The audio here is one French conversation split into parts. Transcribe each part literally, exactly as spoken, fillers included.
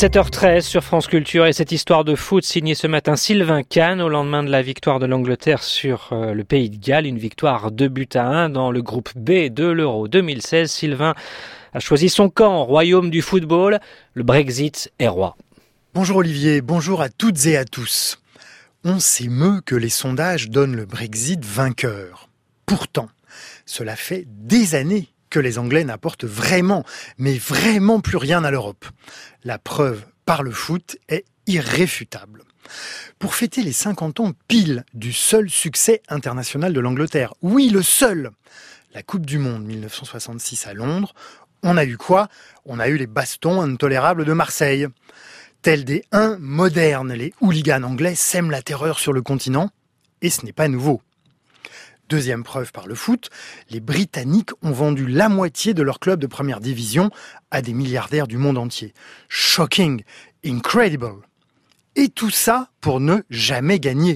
sept heures treize sur France Culture et cette histoire de foot signée ce matin Sylvain Cane au lendemain de la victoire de l'Angleterre sur euh, le Pays de Galles. Une victoire deux buts à un dans le groupe B de l'Euro deux mille seize. Sylvain a choisi son camp, royaume du football. Le Brexit est roi. Bonjour Olivier, bonjour à toutes et à tous. On s'émeut que les sondages donnent le Brexit vainqueur. Pourtant, cela fait des années que les Anglais n'apportent vraiment, mais vraiment plus rien à l'Europe. La preuve par le foot est irréfutable. Pour fêter les cinquante ans pile du seul succès international de l'Angleterre, oui, le seul, la Coupe du Monde mille neuf cent soixante-six à Londres, on a eu quoi ? On a eu les bastons intolérables de Marseille. Tels des Huns modernes, les hooligans anglais sèment la terreur sur le continent, et ce n'est pas nouveau. Deuxième preuve par le foot, les Britanniques ont vendu la moitié de leur club de première division à des milliardaires du monde entier. Shocking, incredible. Et tout ça pour ne jamais gagner.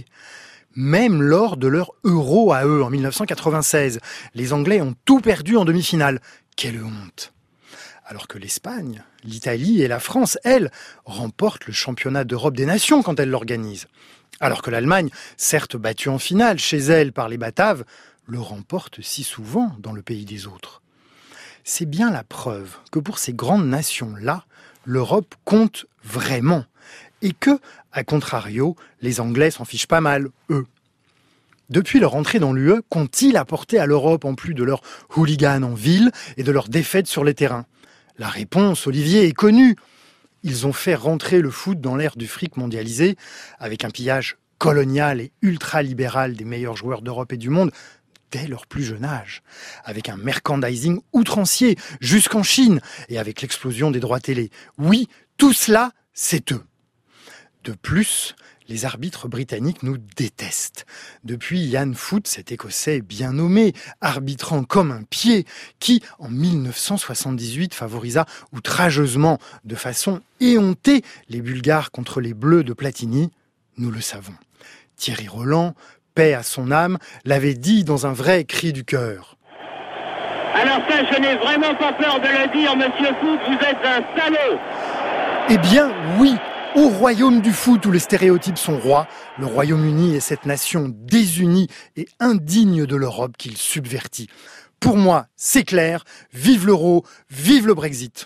Même lors de leur Euro à eux en mille neuf cent quatre-vingt-seize, les Anglais ont tout perdu en demi-finale. Quelle honte! Alors que l'Espagne, l'Italie et la France, elles, remportent le championnat d'Europe des nations quand elles l'organisent. Alors que l'Allemagne, certes battue en finale chez elle par les Bataves, le remporte si souvent dans le pays des autres. C'est bien la preuve que pour ces grandes nations-là, l'Europe compte vraiment. Et que, à contrario, les Anglais s'en fichent pas mal, eux. Depuis leur entrée dans l'U E, qu'ont-ils apporté à l'Europe en plus de leurs hooligans en ville et de leurs défaites sur les terrains ? La réponse, Olivier, est connue. Ils ont fait rentrer le foot dans l'ère du fric mondialisé, avec un pillage colonial et ultra-libéral des meilleurs joueurs d'Europe et du monde dès leur plus jeune âge, avec un merchandising outrancier jusqu'en Chine et avec l'explosion des droits télé. Oui, tout cela, c'est eux. De plus, les arbitres britanniques nous détestent. Depuis Ian Foot, cet Écossais bien nommé, arbitrant comme un pied, qui, en mille neuf cent soixante-dix-huit, favorisa outrageusement, de façon éhontée, les Bulgares contre les Bleus de Platini, nous le savons. Thierry Roland, paix à son âme, l'avait dit dans un vrai cri du cœur. Alors ça, je n'ai vraiment pas peur de le dire, monsieur Foot, vous êtes un salaud. Eh bien, oui. Au royaume du foot où les stéréotypes sont rois, le Royaume-Uni est cette nation désunie et indigne de l'Europe qu'il subvertit. Pour moi, c'est clair, vive l'euro, vive le Brexit.